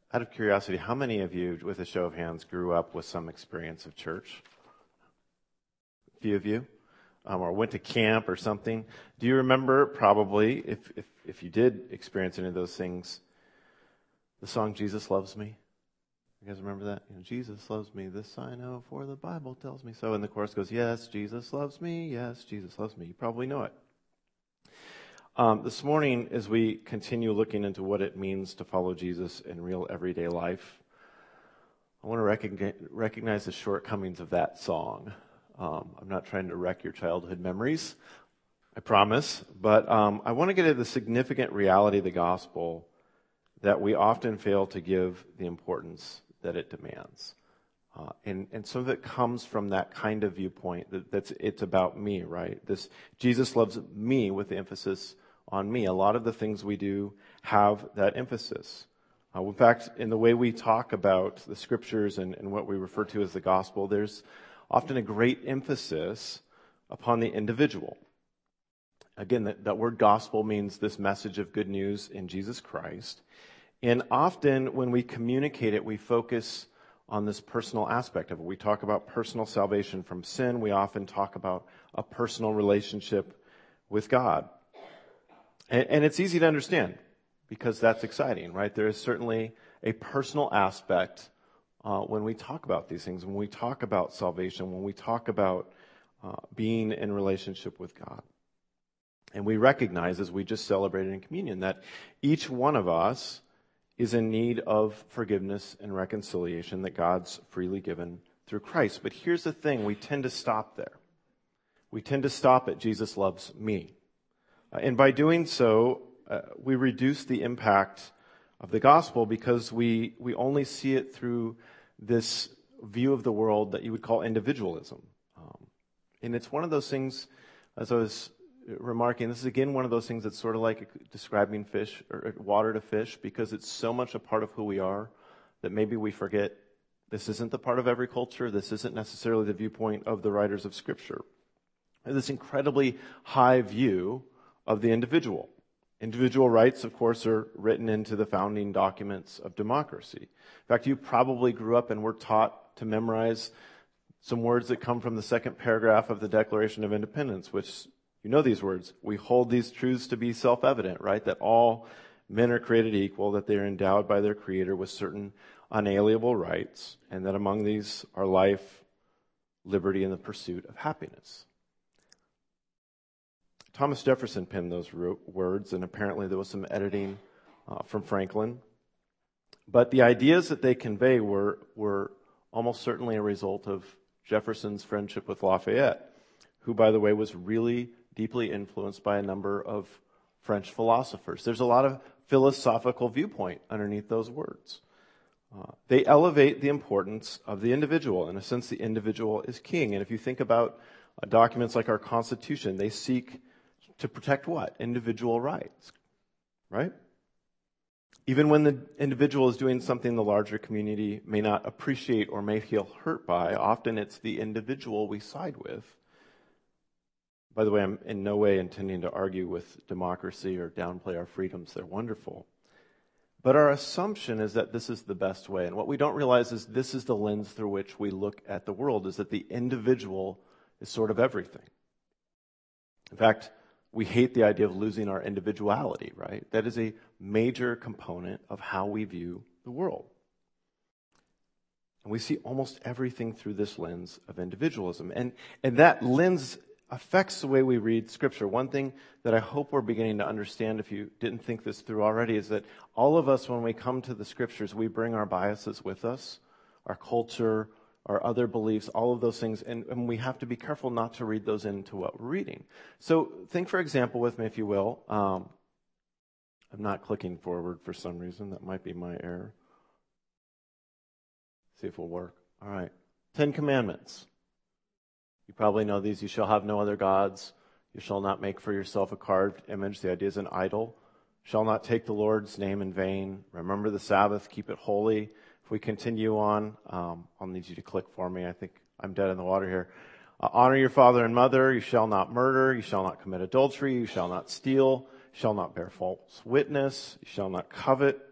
Out of curiosity, how many of you, with a show of hands, grew up with some experience of church? A few of you? Or went to camp or something? Do you remember, probably, if you did experience any of those things, the song Jesus Loves Me? You guys remember that? Jesus loves me, this I know, for the Bible tells me so. And the chorus goes, yes, Jesus loves me, yes, Jesus loves me. You probably know it. This morning, as we continue looking into what it means to follow Jesus in real everyday life, I want to recognize the shortcomings of that song. I'm not trying to wreck your childhood memories, I promise, but I want to get at the significant reality of the gospel that we often fail to give the importance that it demands. And some of it comes from that kind of viewpoint that's it's about me, right? This Jesus loves me with the emphasis on me. A lot of the things we do have that emphasis. In fact, in the way we talk about the scriptures and what we refer to as the gospel, there's often a great emphasis upon the individual. Again, that word gospel means this message of good news in Jesus Christ. And often when we communicate it, we focus on this personal aspect of it. We talk about personal salvation from sin. We often talk about a personal relationship with God. And it's easy to understand because that's exciting, right? There is certainly a personal aspect when we talk about these things, when we talk about salvation, when we talk about being in relationship with God. And we recognize, as we just celebrated in communion, that each one of us is in need of forgiveness and reconciliation that God's freely given through Christ. But here's the thing, we tend to stop there. We tend to stop at Jesus loves me. And by doing so, we reduce the impact of the gospel because we only see it through this view of the world that you would call individualism. And it's one of those things, as I was remarking, this is again one of those things that's sort of like describing fish or water to fish because it's so much a part of who we are that maybe we forget this isn't the part of every culture. This isn't necessarily the viewpoint of the writers of Scripture. This incredibly high view of the individual. Individual rights, of course, are written into the founding documents of democracy. In fact, you probably grew up and were taught to memorize some words that come from the second paragraph of the Declaration of Independence, which, you know these words, we hold these truths to be self-evident, right? That all men are created equal, that they are endowed by their Creator with certain unalienable rights, and that among these are life, liberty, and the pursuit of happiness. Thomas Jefferson penned those words, and apparently there was some editing from Franklin. But the ideas that they convey were almost certainly a result of Jefferson's friendship with Lafayette, who, by the way, was really deeply influenced by a number of French philosophers. There's a lot of philosophical viewpoint underneath those words. They elevate the importance of the individual. In a sense, the individual is king. And if you think about documents like our Constitution, they seek to protect what? Individual rights, right? Even when the individual is doing something the larger community may not appreciate or may feel hurt by, often it's the individual we side with. By the way, I'm in no way intending to argue with democracy or downplay our freedoms. They're wonderful. But our assumption is that this is the best way. And what we don't realize is this is the lens through which we look at the world, is that the individual is sort of everything. In fact, we hate the idea of losing our individuality, right? That is a major component of how we view the world. And we see almost everything through this lens of individualism. And that lens affects the way we read Scripture. One thing that I hope we're beginning to understand, if you didn't think this through already, is that all of us, when we come to the Scriptures, we bring our biases with us, our culture, our other beliefs, all of those things, and we have to be careful not to read those into what we're reading. So think, for example, with me, if you will. I'm not clicking forward for some reason. That might be my error. See if it'll work. All right. 10 Commandments. You probably know these. You shall have no other gods. You shall not make for yourself a carved image. The idea is an idol. Shall not take the Lord's name in vain. Remember the Sabbath. Keep it holy. If we continue on, I'll need you to click for me. I think I'm dead in the water here. Honor your father and mother. You shall not murder. You shall not commit adultery. You shall not steal. You shall not bear false witness. You shall not covet.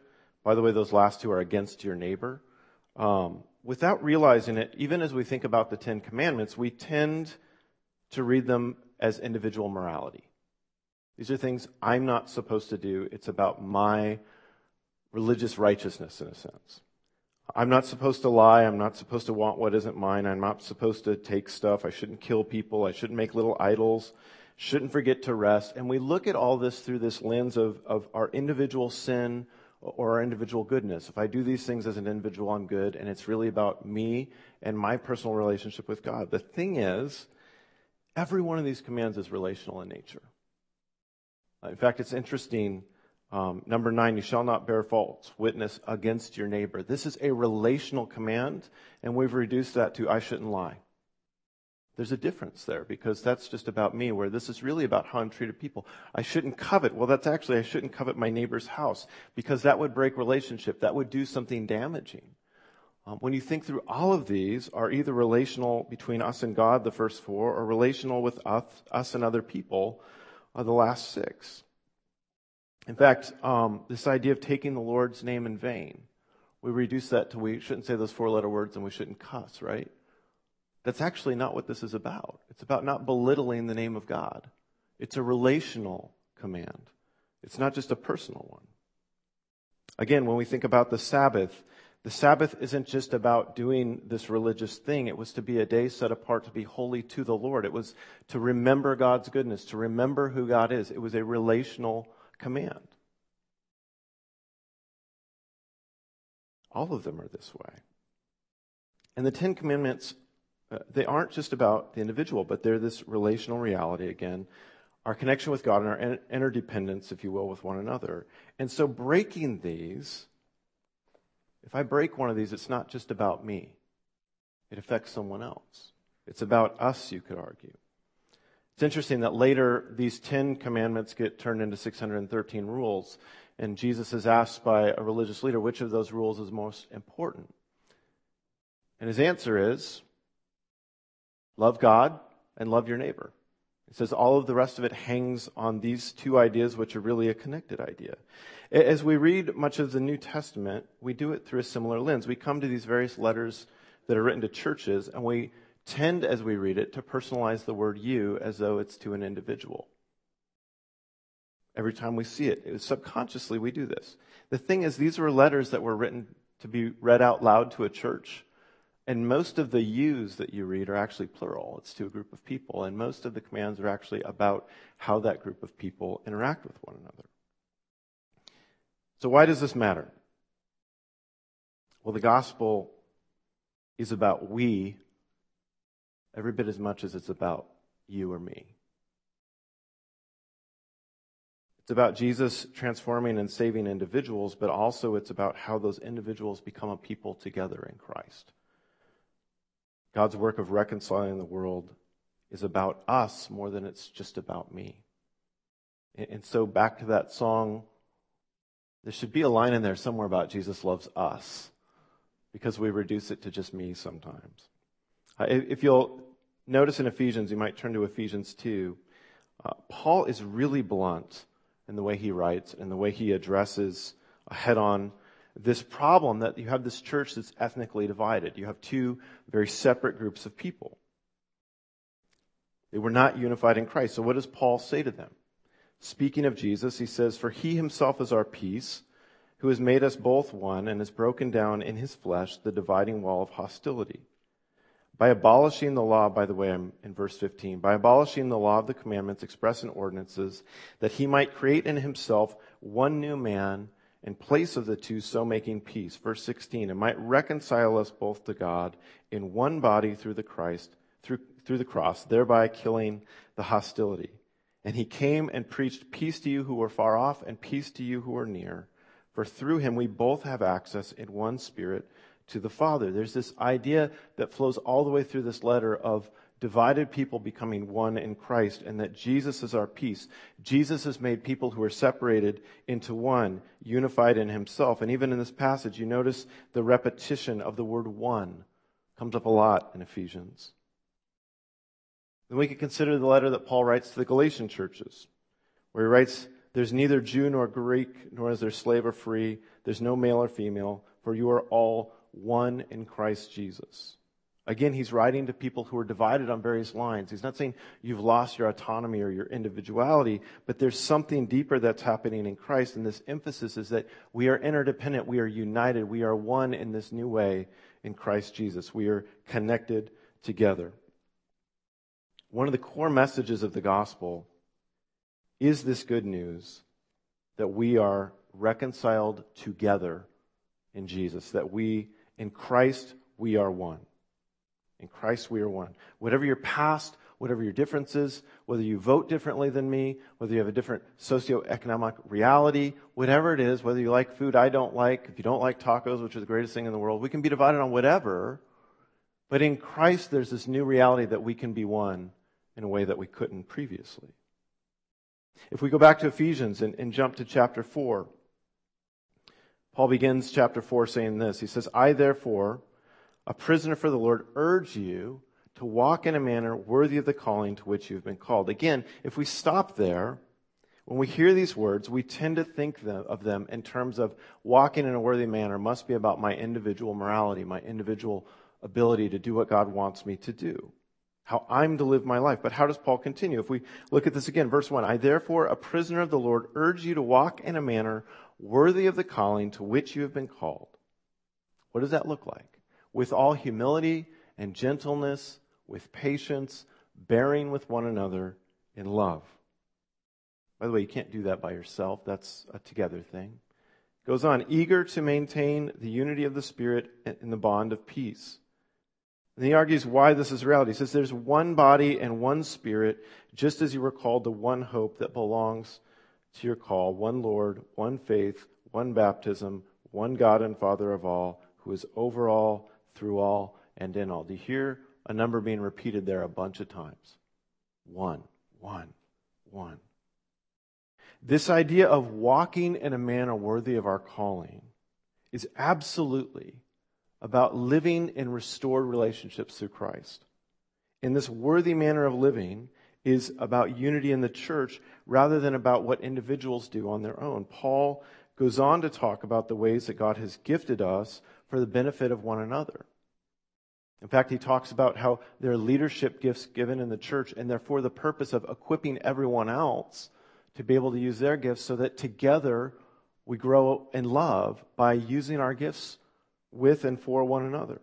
By the way, those last two are against your neighbor. Without realizing it, even as we think about the Ten Commandments, we tend to read them as individual morality. These are things I'm not supposed to do. It's about my religious righteousness, in a sense. I'm not supposed to lie. I'm not supposed to want what isn't mine. I'm not supposed to take stuff. I shouldn't kill people. I shouldn't make little idols. Shouldn't forget to rest. And we look at all this through this lens of our individual sin or our individual goodness. If I do these things as an individual, I'm good. And it's really about me and my personal relationship with God. The thing is, every one of these commands is relational in nature. In fact, it's interesting. Number 9, you shall not bear false witness against your neighbor. This is a relational command, and we've reduced that to I shouldn't lie. There's a difference there because that's just about me, where this is really about how I'm treated people. I shouldn't covet. Well, that's actually I shouldn't covet my neighbor's house because that would break relationship. That would do something damaging. When you think through all of these are either relational between us and God, the first 4, or relational with us and other people, the last 6. In fact, this idea of taking the Lord's name in vain, we reduce that to we shouldn't say those 4-letter words and we shouldn't cuss, right? That's actually not what this is about. It's about not belittling the name of God. It's a relational command. It's not just a personal one. Again, when we think about the Sabbath isn't just about doing this religious thing. It was to be a day set apart to be holy to the Lord. It was to remember God's goodness, to remember who God is. It was a relational command. All of them are this way. And the 10 Commandments, they aren't just about the individual, but they're this relational reality again, our connection with God and our interdependence, if you will, with one another. And so breaking these, if I break one of these, it's not just about me. It affects someone else. It's about us, you could argue. It's interesting that later these 10 commandments get turned into 613 rules, and Jesus is asked by a religious leader which of those rules is most important. And his answer is, love God and love your neighbor. He says all of the rest of it hangs on these 2 ideas, which are really a connected idea. As we read much of the New Testament, we do it through a similar lens. We come to these various letters that are written to churches, and we tend, as we read it, to personalize the word you as though it's to an individual. Every time we see it, subconsciously we do this. The thing is, these were letters that were written to be read out loud to a church, and most of the yous that you read are actually plural. It's to a group of people, and most of the commands are actually about how that group of people interact with one another. So why does this matter? Well, the gospel is about we every bit as much as it's about you or me. It's about Jesus transforming and saving individuals, but also it's about how those individuals become a people together in Christ. God's work of reconciling the world is about us more than it's just about me. And so back to that song, there should be a line in there somewhere about Jesus loves us, because we reduce it to just me sometimes. If you'll notice in Ephesians, you might turn to Ephesians 2. Paul is really blunt in the way he writes and the way he addresses head-on this problem that you have this church that's ethnically divided. You have 2 very separate groups of people. They were not unified in Christ. So what does Paul say to them? Speaking of Jesus, he says, "For he himself is our peace, who has made us both one and has broken down in his flesh the dividing wall of hostility. By abolishing the law," by the way, I'm in verse 15, "by abolishing the law of the commandments expressed in ordinances, that he might create in himself one new man in place of the 2, so making peace." Verse 16, "and might reconcile us both to God in one body through the cross, thereby killing the hostility. And he came and preached peace to you who were far off and peace to you who are near. For through him we both have access in one Spirit to the Father." There's this idea that flows all the way through this letter of divided people becoming one in Christ, and that Jesus is our peace. Jesus has made people who are separated into one, unified in himself. And even in this passage, you notice the repetition of the word one comes up a lot in Ephesians. Then we could consider the letter that Paul writes to the Galatian churches, where he writes There's neither Jew nor Greek, nor is there slave or free. There's no male or female, for you are all one in Christ Jesus. Again, he's writing to people who are divided on various lines. He's not saying you've lost your autonomy or your individuality, but there's something deeper that's happening in Christ, and this emphasis is that we are interdependent, we are united, we are one in this new way in Christ Jesus. We are connected together. One of the core messages of the gospel is this good news that we are reconciled together in Jesus, that in Christ, we are one. In Christ, we are one. Whatever your past, whatever your differences, whether you vote differently than me, whether you have a different socioeconomic reality, whatever it is, whether you like food I don't like, if you don't like tacos, which is the greatest thing in the world, we can be divided on whatever. But in Christ, there's this new reality that we can be one in a way that we couldn't previously. If we go back to Ephesians and jump to chapter 4, Paul begins chapter 4 saying this. He says, I therefore, a prisoner for the Lord, urge you to walk in a manner worthy of the calling to which you've been called. Again, if we stop there, when we hear these words, we tend to think of them in terms of walking in a worthy manner must be about my individual morality, my individual ability to do what God wants me to do, how I'm to live my life. But how does Paul continue? If we look at this again, verse 1, I therefore, a prisoner of the Lord, urge you to walk in a manner worthy of the calling to which you have been called. What does that look like? With all humility and gentleness, with patience, bearing with one another in love. By the way, you can't do that by yourself. That's a together thing. Goes on, eager to maintain the unity of the Spirit in the bond of peace. And he argues why this is reality. He says there's one body and one Spirit, just as you were called to one hope that belongs to your call, one Lord, one faith, one baptism, one God and Father of all, who is over all, through all, and in all. Do you hear a number being repeated there a bunch of times? One, one, one. This idea of walking in a manner worthy of our calling is absolutely about living in restored relationships through Christ. And this worthy manner of living is about unity in the church rather than about what individuals do on their own. Paul goes on to talk about the ways that God has gifted us for the benefit of one another. In fact, he talks about how there are leadership gifts given in the church, and they're for the purpose of equipping everyone else to be able to use their gifts so that together we grow in love by using our gifts with and for one another.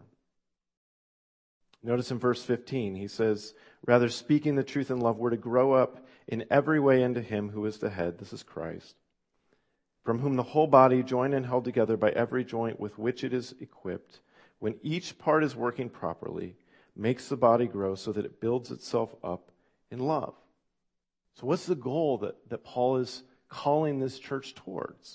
Notice in verse 15, he says, rather speaking the truth in love, we're to grow up in every way into him who is the head, this is Christ, from whom the whole body, joined and held together by every joint with which it is equipped, when each part is working properly, makes the body grow so that it builds itself up in love. So what's the goal that Paul is calling this church towards?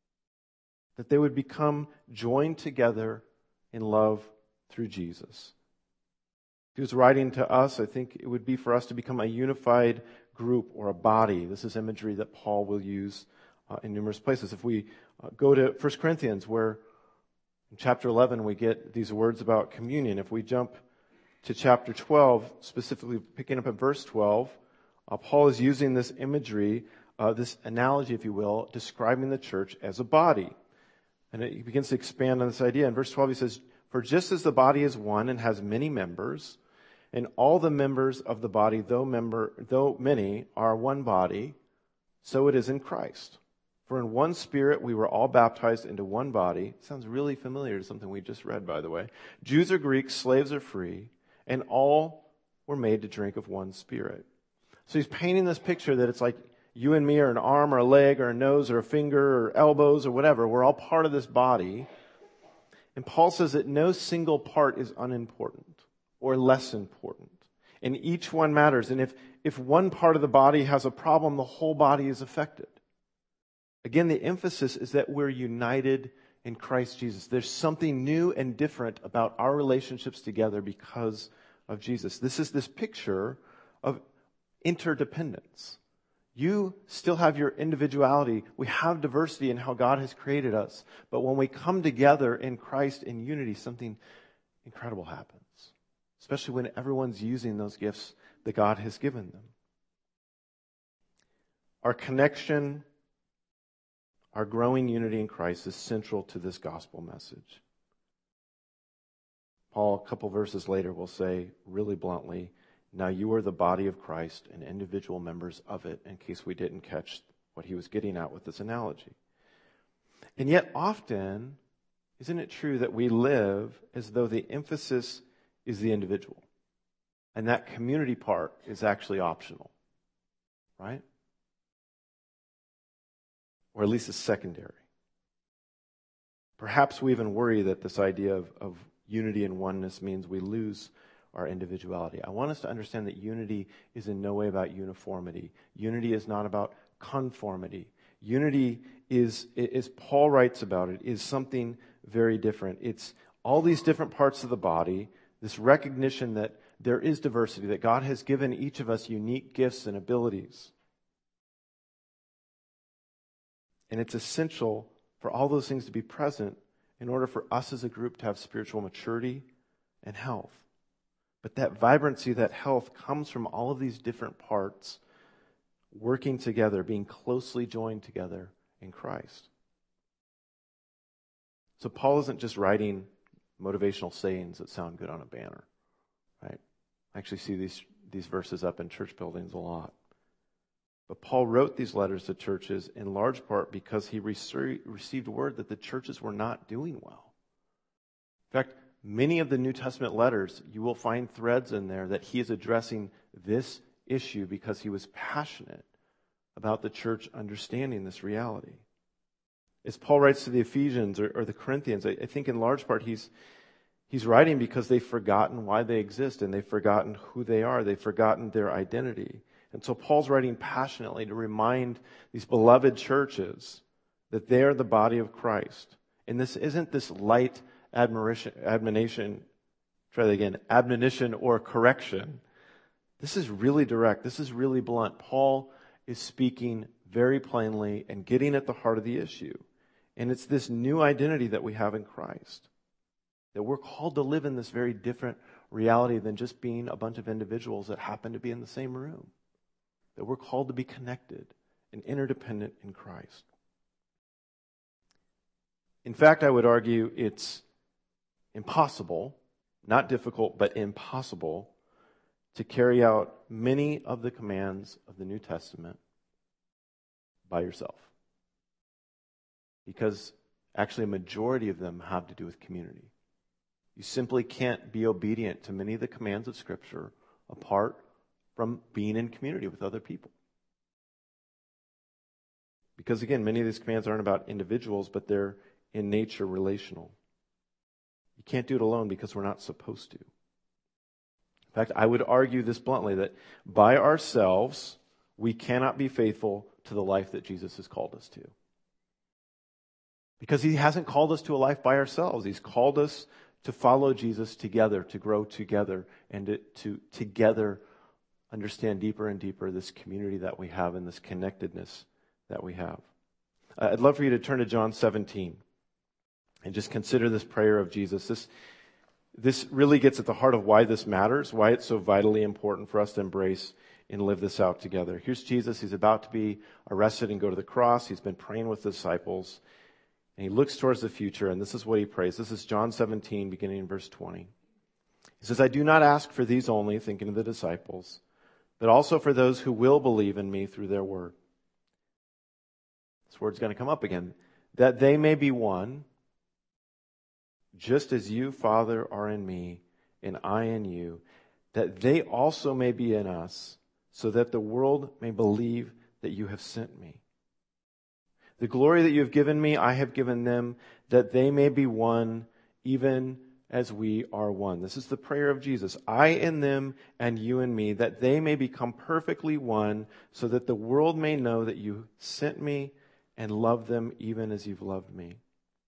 That they would become joined together in love through Jesus. If he was writing to us, I think it would be for us to become a unified group or a body. This is imagery that Paul will use in numerous places. If we go to 1 Corinthians, where in chapter 11 we get these words about communion. If we jump to chapter 12, specifically picking up at verse 12, Paul is using this imagery, this analogy, if you will, describing the church as a body. And he begins to expand on this idea. In verse 12 he says, for just as the body is one and has many members, and all the members of the body, though many, are one body, so it is in Christ. For in one Spirit we were all baptized into one body. Sounds really familiar to something we just read, by the way. Jews or Greeks, slaves or free, and all were made to drink of one Spirit. So he's painting this picture that it's like you and me are an arm or a leg or a nose or a finger or elbows or whatever. We're all part of this body. And Paul says that no single part is unimportant or less important. And each one matters. And if one part of the body has a problem, the whole body is affected. Again, the emphasis is that we're united in Christ Jesus. There's something new and different about our relationships together because of Jesus. This is this picture of interdependence. You still have your individuality. We have diversity in how God has created us. But when we come together in Christ in unity, something incredible happens. Especially when everyone's using those gifts that God has given them. Our connection our growing unity in Christ is central to this gospel message. Paul, a couple verses later, will say really bluntly, now you are the body of Christ and individual members of it, in case we didn't catch what he was getting at with this analogy. And yet often, isn't it true that we live as though the emphasis is the individual? And that community part is actually optional, right? Or at least it's secondary. Perhaps we even worry that this idea of unity and oneness means we lose our individuality. I want us to understand that unity is in no way about uniformity. Unity is not about conformity. Unity is, as Paul writes about it, is something very different. It's all these different parts of the body, this recognition that there is diversity, that God has given each of us unique gifts and abilities. And it's essential for all those things to be present in order for us as a group to have spiritual maturity and health. But that vibrancy, that health, comes from all of these different parts working together, being closely joined together in Christ. So Paul isn't just writing motivational sayings that sound good on a banner, right? I actually see these verses up in church buildings a lot. But Paul wrote these letters to churches in large part because he received word that the churches were not doing well. In fact, many of the New Testament letters, you will find threads in there that he is addressing this issue because he was passionate about the church understanding this reality. As Paul writes to the Ephesians or the Corinthians, I think in large part he's writing because they've forgotten why they exist and they've forgotten who they are. They've forgotten their identity. And so Paul's writing passionately to remind these beloved churches that they are the body of Christ. And this isn't this light admonition or correction. This is really direct. This is really blunt. Paul is speaking very plainly and getting at the heart of the issue. And it's this new identity that we have in Christ. That we're called to live in this very different reality than just being a bunch of individuals that happen to be in the same room. That we're called to be connected and interdependent in Christ. In fact, I would argue it's impossible, not difficult, but impossible, to carry out many of the commands of the New Testament by yourself. Because actually a majority of them have to do with community. You simply can't be obedient to many of the commands of Scripture apart from being in community with other people. Because again, many of these commands aren't about individuals, but they're in nature relational. You can't do it alone because we're not supposed to. In fact, I would argue this bluntly, that by ourselves, we cannot be faithful to the life that Jesus has called us to. Because he hasn't called us to a life by ourselves. He's called us to follow Jesus together, to grow together, and to together understand deeper and deeper this community that we have and this connectedness that we have. I'd love for you to turn to John 17 and just consider this prayer of Jesus. This really gets at the heart of why this matters, why it's so vitally important for us to embrace and live this out together. Here's Jesus. He's about to be arrested and go to the cross. He's been praying with the disciples. And he looks towards the future, and this is what he prays. This is John 17, beginning in verse 20. He says, I do not ask for these only, thinking of the disciples, but also for those who will believe in me through their word. This word's going to come up again. That they may be one, just as you, Father, are in me, and I in you, that they also may be in us, so that the world may believe that you have sent me. The glory that you have given me, I have given them, that they may be one, even as we are one. This is the prayer of Jesus. I in them and you in me, that they may become perfectly one, so that the world may know that you sent me and love them even as you've loved me.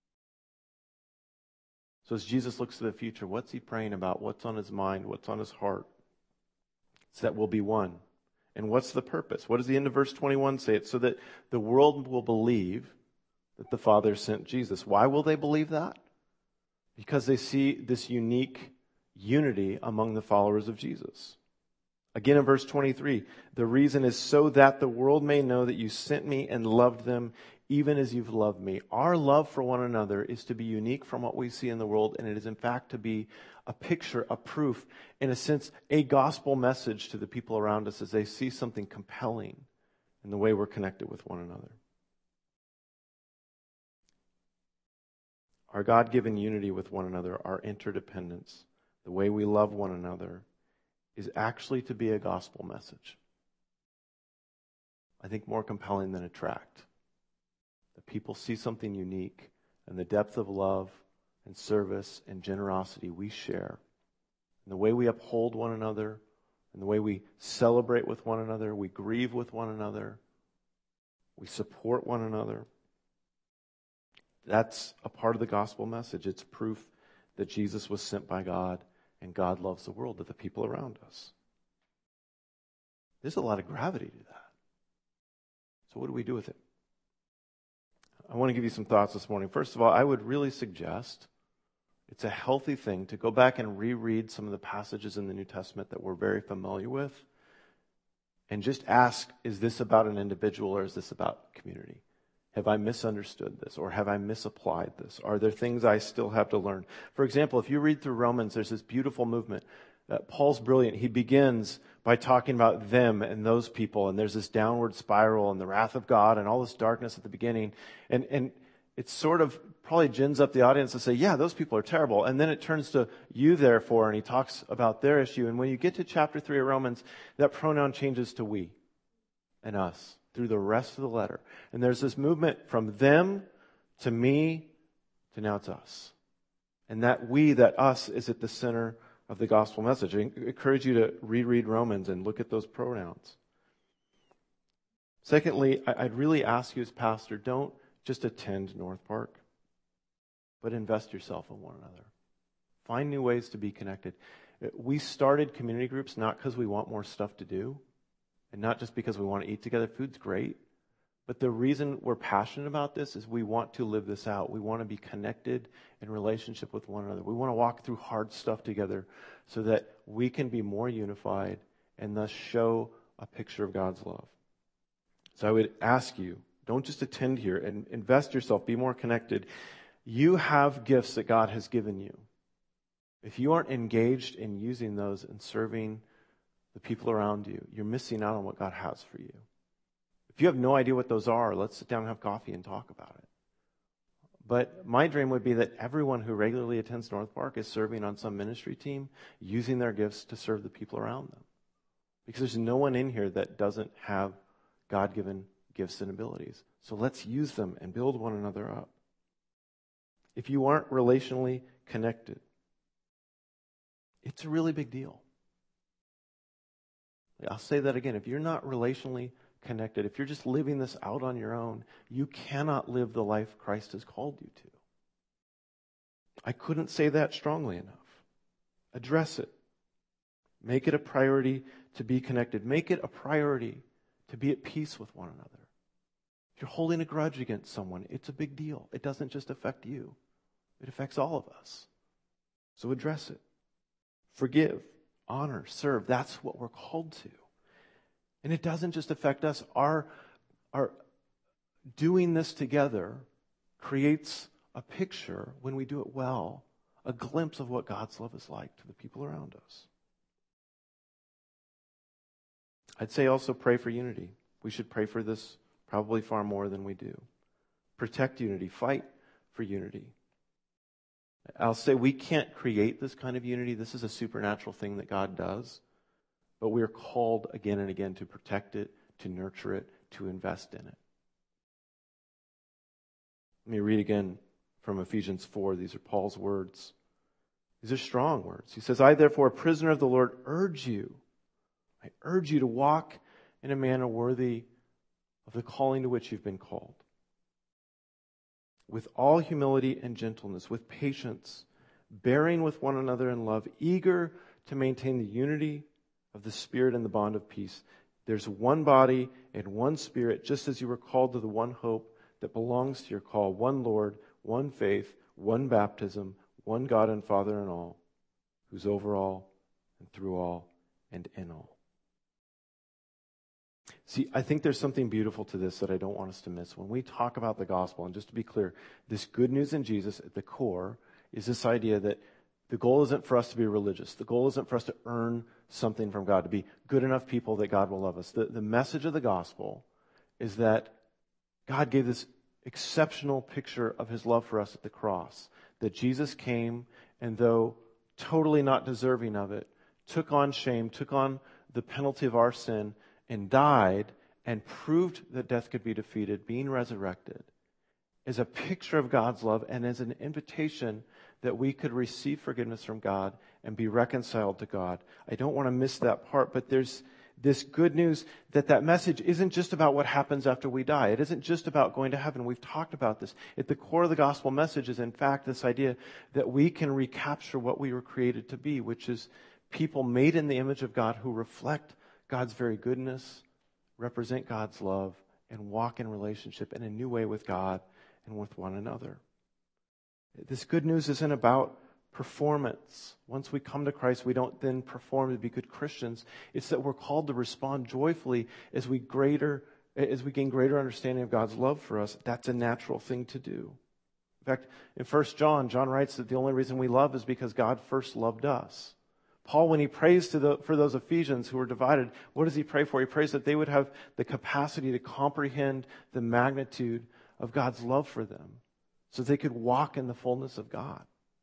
So as Jesus looks to the future, what's he praying about? What's on his mind? What's on his heart? It's that we'll be one. And what's the purpose? What does the end of verse 21 say? It's so that the world will believe that the Father sent Jesus. Why will they believe that? Because they see this unique unity among the followers of Jesus. Again in verse 23, the reason is so that the world may know that you sent me and loved them even as you've loved me. Our love for one another is to be unique from what we see in the world, and it is in fact to be a picture, a proof, in a sense, a gospel message to the people around us as they see something compelling in the way we're connected with one another. Our God-given unity with one another, our interdependence, the way we love one another, is actually to be a gospel message. I think more compelling than a tract. That people see something unique and the depth of love and service and generosity we share. And the way we uphold one another, and the way we celebrate with one another, we grieve with one another, we support one another. That's a part of the gospel message. It's proof that Jesus was sent by God and God loves the world, to the people around us. There's a lot of gravity to that. So what do we do with it? I want to give you some thoughts this morning. First of all, I would really suggest it's a healthy thing to go back and reread some of the passages in the New Testament that we're very familiar with and just ask, is this about an individual or is this about community? Have I misunderstood this or have I misapplied this? Are there things I still have to learn? For example, if you read through Romans, there's this beautiful movement. Paul's brilliant. He begins by talking about them and those people, and there's this downward spiral and the wrath of God and all this darkness at the beginning. And it sort of probably gins up the audience to say, yeah, those people are terrible. And then it turns to you, therefore, and he talks about their issue. And when you get to chapter 3 of Romans, that pronoun changes to we and us through the rest of the letter. And there's this movement from them to me to now it's us. And that we, that us, is at the center of the gospel message. I encourage you to reread Romans and look at those pronouns. Secondly, I'd really ask you as pastor, don't just attend North Park, but invest yourself in one another. Find new ways to be connected. We started community groups not because we want more stuff to do, and not just because we want to eat together. Food's great. But the reason we're passionate about this is we want to live this out. We want to be connected in relationship with one another. We want to walk through hard stuff together so that we can be more unified and thus show a picture of God's love. So I would ask you, don't just attend here and invest yourself, be more connected. You have gifts that God has given you. If you aren't engaged in using those and serving the people around you, you're missing out on what God has for you. If you have no idea what those are, let's sit down and have coffee and talk about it. But my dream would be that everyone who regularly attends North Park is serving on some ministry team, using their gifts to serve the people around them. Because there's no one in here that doesn't have God-given gifts and abilities. So let's use them and build one another up. If you aren't relationally connected, it's a really big deal. I'll say that again. If you're not relationally connected, if you're just living this out on your own, you cannot live the life Christ has called you to. I couldn't say that strongly enough. Address it. Make it a priority to be connected. Make it a priority to be at peace with one another. If you're holding a grudge against someone, it's a big deal. It doesn't just affect you. It affects all of us. So address it. Forgive, honor, serve. That's what we're called to. And it doesn't just affect us. Our doing this together creates a picture, when we do it well, a glimpse of what God's love is like to the people around us. I'd say also pray for unity. We should pray for this probably far more than we do. Protect unity. Fight for unity. I'll say we can't create this kind of unity. This is a supernatural thing that God does. But we are called again and again to protect it, to nurture it, to invest in it. Let me read again from Ephesians 4. These are Paul's words. These are strong words. He says, I therefore, a prisoner of the Lord, I urge you to walk in a manner worthy of the calling to which you've been called. With all humility and gentleness, with patience, bearing with one another in love, eager to maintain the unity of the Spirit and the bond of peace. There's one body and one Spirit, just as you were called to the one hope that belongs to your call, one Lord, one faith, one baptism, one God and Father in all, who's over all and through all and in all. See, I think there's something beautiful to this that I don't want us to miss. When we talk about the gospel, and just to be clear, this good news in Jesus at the core is this idea that the goal isn't for us to be religious. The goal isn't for us to earn something from God, to be good enough people that God will love us. The message of the gospel is that God gave this exceptional picture of his love for us at the cross. That Jesus came, and though totally not deserving of it, took on shame, took on the penalty of our sin, and died, and proved that death could be defeated, being resurrected, is a picture of God's love and as an invitation that we could receive forgiveness from God and be reconciled to God. I don't want to miss that part, but there's this good news that message isn't just about what happens after we die. It isn't just about going to heaven. We've talked about this. At the core of the gospel message is, in fact, this idea that we can recapture what we were created to be, which is people made in the image of God who reflect God's very goodness, represent God's love, and walk in relationship in a new way with God and with one another. This good news isn't about performance. Once we come to Christ, we don't then perform to be good Christians. It's that we're called to respond joyfully as we gain greater understanding of God's love for us. That's a natural thing to do. In fact, in 1 John, John writes that the only reason we love is because God first loved us. Paul, when he prays for those Ephesians who were divided, what does he pray for? He prays that they would have the capacity to comprehend the magnitude of God's love for them so they could walk in the fullness of God.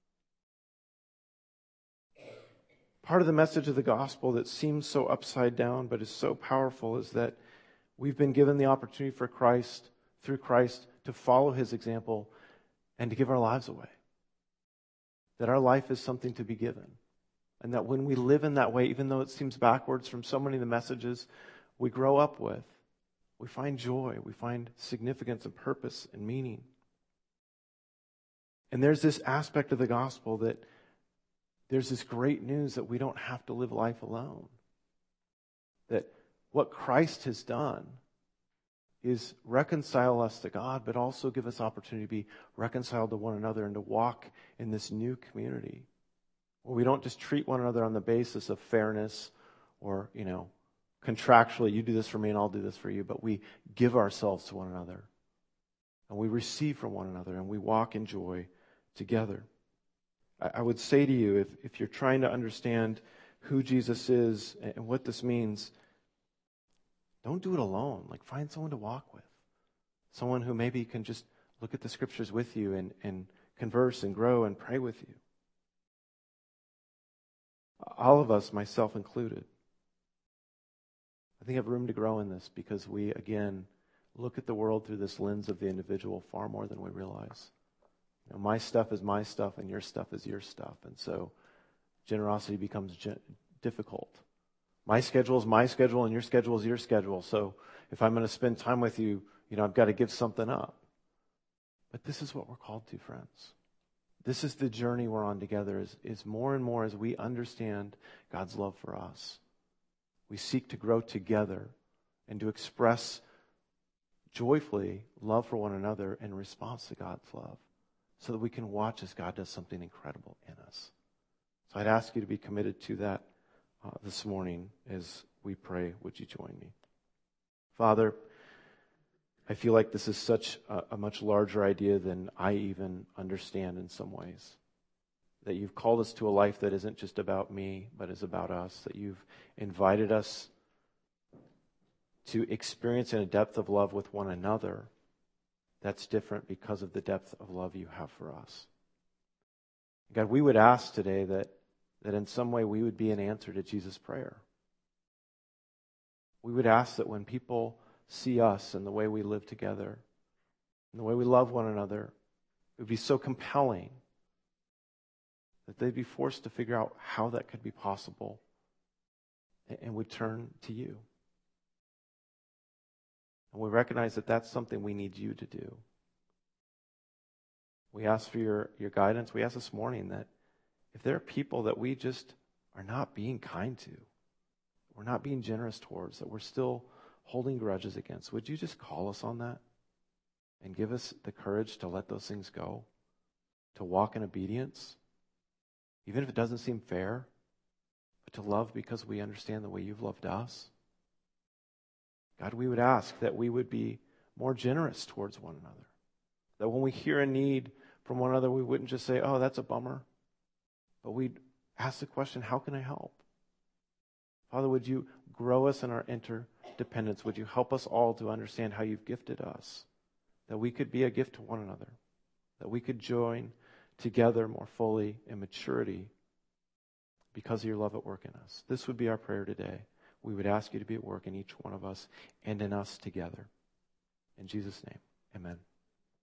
Part of the message of the gospel that seems so upside down but is so powerful is that we've been given the opportunity for Christ, through Christ, to follow his example and to give our lives away. That our life is something to be given. And that when we live in that way, even though it seems backwards from so many of the messages we grow up with, we find joy, we find significance and purpose and meaning. And there's this aspect of the gospel that there's this great news that we don't have to live life alone. That what Christ has done is reconcile us to God, but also give us opportunity to be reconciled to one another and to walk in this new community. Where we don't just treat one another on the basis of fairness or, contractually, you do this for me and I'll do this for you, but we give ourselves to one another. And we receive from one another and we walk in joy together. I would say to you, if you're trying to understand who Jesus is and what this means, don't do it alone. Find someone to walk with. Someone who maybe can just look at the scriptures with you and converse and grow and pray with you. All of us, myself included, I think have room to grow in this because we, again, look at the world through this lens of the individual far more than we realize. My stuff is my stuff and your stuff is your stuff. And so generosity becomes difficult. My schedule is my schedule and your schedule is your schedule. So if I'm going to spend time with you, I've got to give something up. But this is what we're called to, friends. This is the journey we're on together, is more and more as we understand God's love for us. We seek to grow together and to express joyfully love for one another in response to God's love so that we can watch as God does something incredible in us. So I'd ask you to be committed to that this morning as we pray. Would you join me? Father, I feel like this is such a much larger idea than I even understand in some ways. That you've called us to a life that isn't just about me, but is about us. That you've invited us to experience in a depth of love with one another that's different because of the depth of love you have for us. God, we would ask today that in some way we would be an answer to Jesus' prayer. We would ask that when people see us and the way we live together, and the way we love one another, it would be so compelling that they'd be forced to figure out how that could be possible and would turn to you. And we recognize that that's something we need you to do. We ask for your guidance. We ask this morning that if there are people that we just are not being kind to, we're not being generous towards, that we're still holding grudges against, would you just call us on that and give us the courage to let those things go, to walk in obedience, even if it doesn't seem fair, but to love because we understand the way you've loved us? God, we would ask that we would be more generous towards one another. That when we hear a need from one another, we wouldn't just say, oh, that's a bummer. But we'd ask the question, how can I help? Father, would you grow us in our interdependence? Would you help us all to understand how you've gifted us? That we could be a gift to one another. That we could join together more fully in maturity because of your love at work in us. This would be our prayer today. We would ask you to be at work in each one of us and in us together. In Jesus' name, amen.